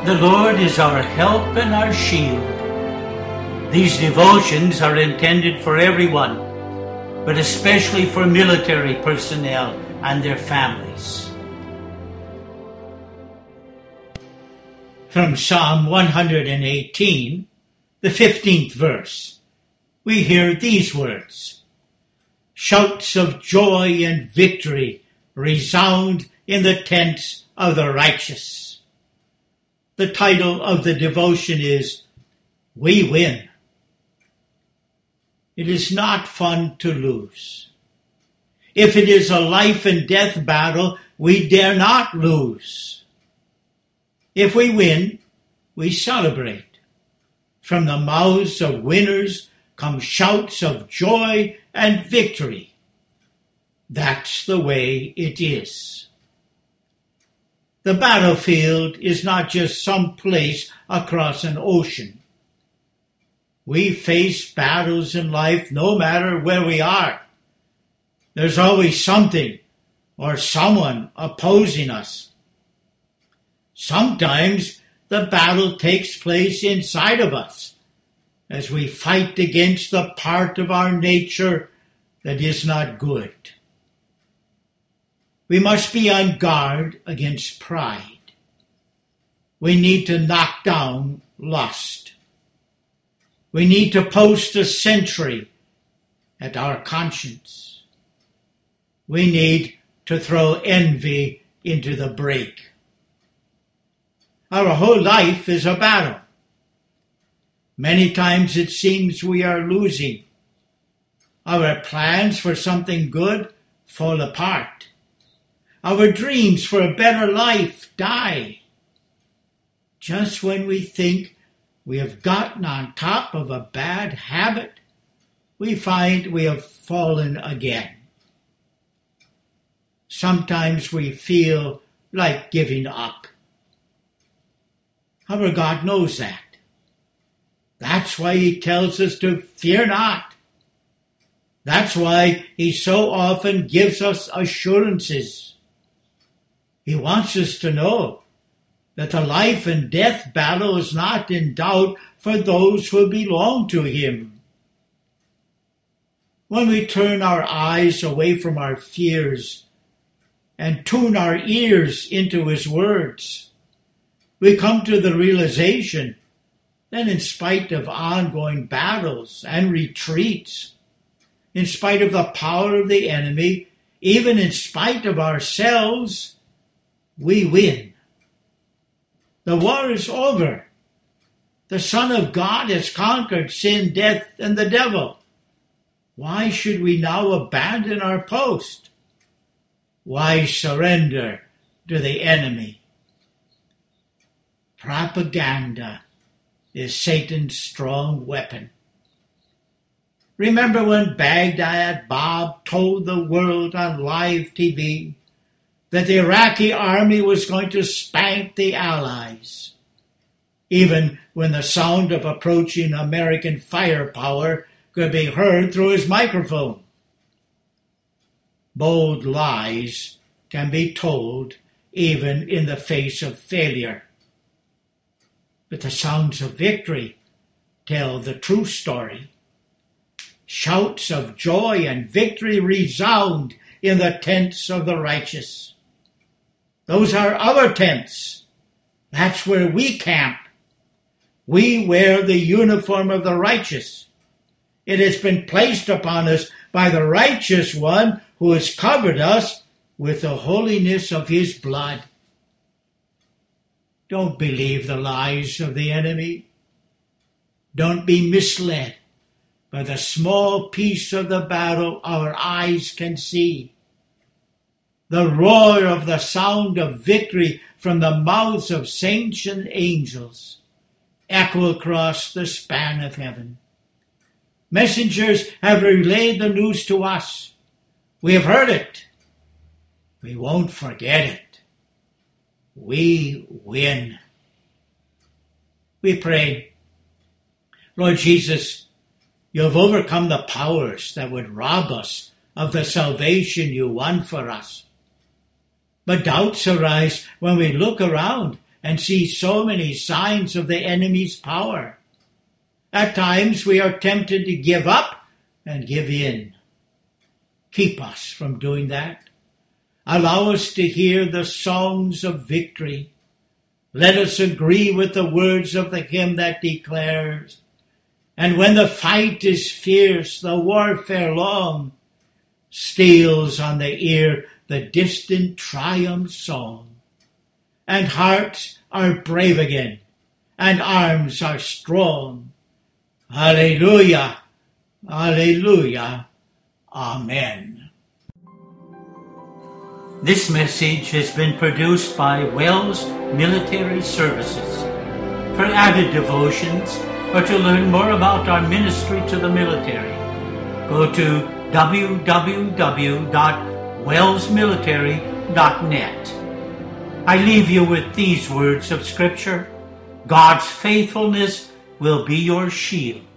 The Lord is our help and our shield. These devotions are intended for everyone, but especially for military personnel and their families. From Psalm 118, the 15th verse, we hear these words: "Shouts of joy and victory resound in the tents of the righteous." The title of the devotion is "We Win." It is not fun to lose. If it is a life and death battle, we dare not lose. If we win, we celebrate. From the mouths of winners come shouts of joy and victory. That's the way it is. The battlefield is not just some place across an ocean. We face battles in life no matter where we are. There's always something or someone opposing us. Sometimes the battle takes place inside of us as we fight against the part of our nature that is not good. We must be on guard against pride. We need to knock down lust. We need to post a sentry at our conscience. We need to throw envy into the break. Our whole life is a battle. Many times it seems we are losing. Our plans for something good fall apart. Our dreams for a better life die. Just when we think we have gotten on top of a bad habit, we find we have fallen again. Sometimes we feel like giving up. Our God knows that. That's why He tells us to fear not. That's why He so often gives us assurances. He wants us to know that the life and death battle is not in doubt for those who belong to Him. When we turn our eyes away from our fears and tune our ears into His words, we come to the realization that in spite of ongoing battles and retreats, in spite of the power of the enemy, even in spite of ourselves, we win. The war is over. The Son of God has conquered sin, death, and the devil. Why should we now abandon our post? Why surrender to the enemy? Propaganda is Satan's strong weapon. Remember when Baghdad Bob told the world on live TV that the Iraqi army was going to spank the Allies, even when the sound of approaching American firepower could be heard through his microphone? Bold lies can be told even in the face of failure. But the sounds of victory tell the true story. Shouts of joy and victory resound in the tents of the righteous. Those are our tents. That's where we camp. We wear the uniform of the righteous. It has been placed upon us by the righteous one who has covered us with the holiness of His blood. Don't believe the lies of the enemy. Don't be misled by the small piece of the battle our eyes can see. The roar of the sound of victory from the mouths of saints and angels echo across the span of heaven. Messengers have relayed the news to us. We have heard it. We won't forget it. We win. We pray, Lord Jesus, You have overcome the powers that would rob us of the salvation You won for us. But doubts arise when we look around and see so many signs of the enemy's power. At times we are tempted to give up and give in. Keep us from doing that. Allow us to hear the songs of victory. Let us agree with the words of the hymn that declares, "And when the fight is fierce, the warfare long, steals on the ear the distant triumph song. And hearts are brave again, and arms are strong. Alleluia, alleluia, amen." This message has been produced by Wells Military Services. For added devotions or to learn more about our ministry to the military, go to www.wellsmilitary.net. I leave you with these words of Scripture: God's faithfulness will be your shield.